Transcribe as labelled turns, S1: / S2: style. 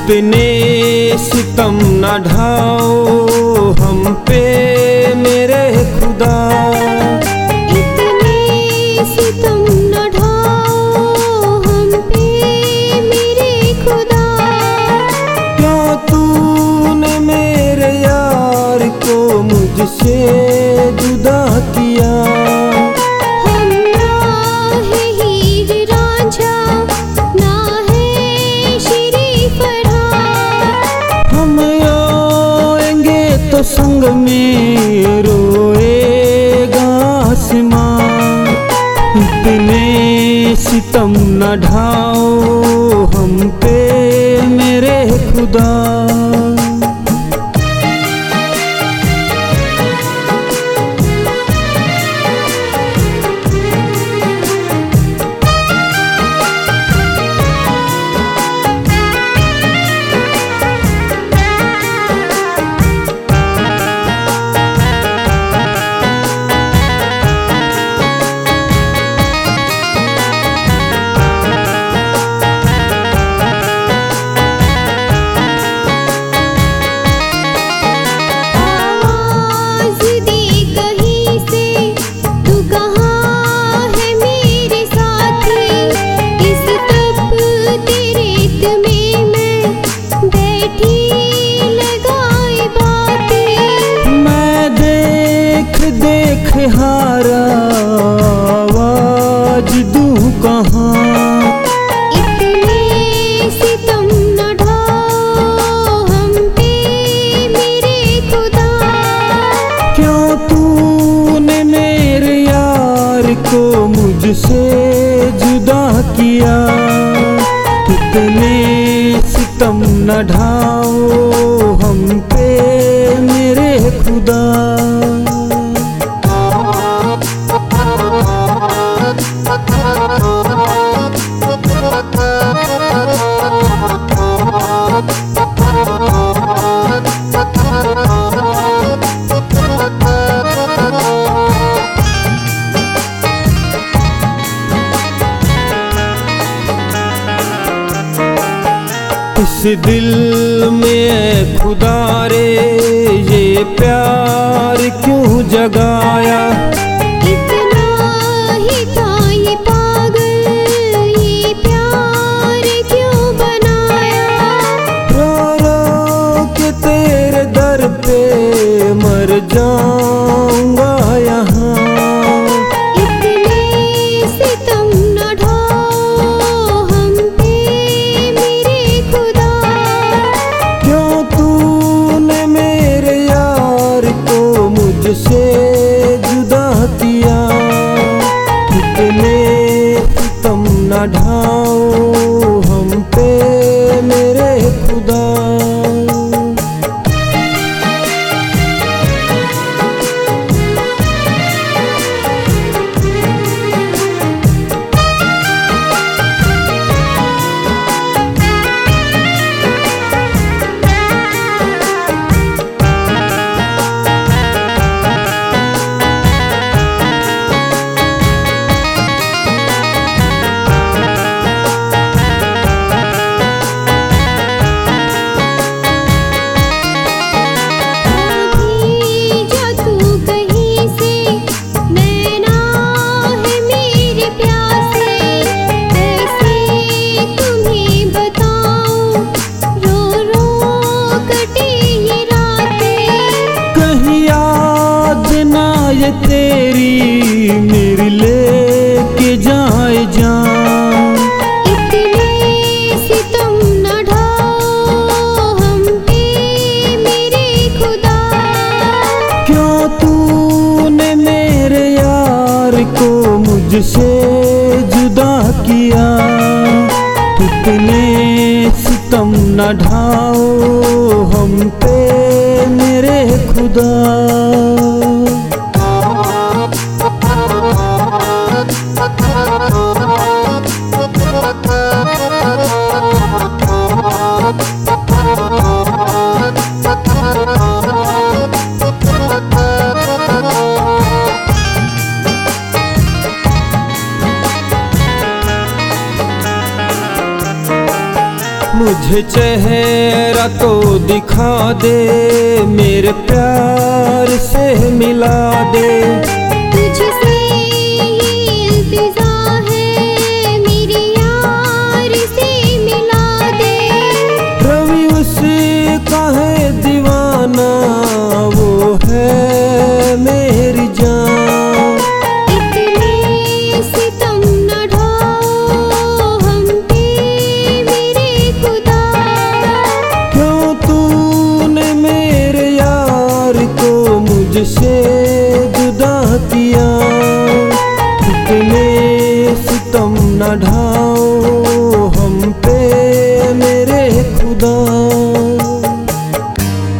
S1: इतने सितम न ढाओ हम पे मेरे खुदा,
S2: इतने सितम न ढाओ हम पे मेरे खुदा।
S1: क्यों तूने मेरे यार को मुझसे जुदा किया।
S2: हम ना है हीर रांझा ना है श्री फरहाद,
S1: हम आएंगे तो संग में रोएगा आसमां। इतने सितम न ढाओ हम पे मेरे खुदा। हारा आवाज दूं कहाँ।
S2: इतने सितम न ढाओ हम पे मेरे खुदा।
S1: क्यों तूने मेरे यार को मुझसे जुदा किया। इतने सितम न ढाओ हम पे मेरे खुदा। इस दिल में खुदा रे ये प्यार क्यों जगाया।
S2: इतना ही था ये पागल ये प्यार क्यों बनाया।
S1: रो रो के तेरे दर पे मर जाऊंगा यहाँ।
S2: इतने सितम न ढाओ हम पे मेरे खुदा।
S1: क्यों तूने मेरे यार को मुझसे जुदा किया। इतने सितम न ढाओ हम पे मेरे खुदा। ये तेरी मेरी लेके जाए जान।
S2: इतने सितम न ढाओ हम पे मेरे खुदा।
S1: क्यों तूने मेरे यार को मुझसे जुदा किया। इतने सितम न ढाओ हम पे मेरे खुदा। मुझे मुझे चेहरा तो दिखा दे, मेरे प्यार से मिला दे।
S2: तुझसे ये इल्तिजा है, मेरे यार से मिला दे।
S1: रवि उसका है दीवाना, वो है मेरी जान।
S2: इतने सितम न ढाओ हम पे मेरे खुदा।
S1: क्यों तूने मेरे यार को मुझसे जुदा किया। इतने सितम न ढाओ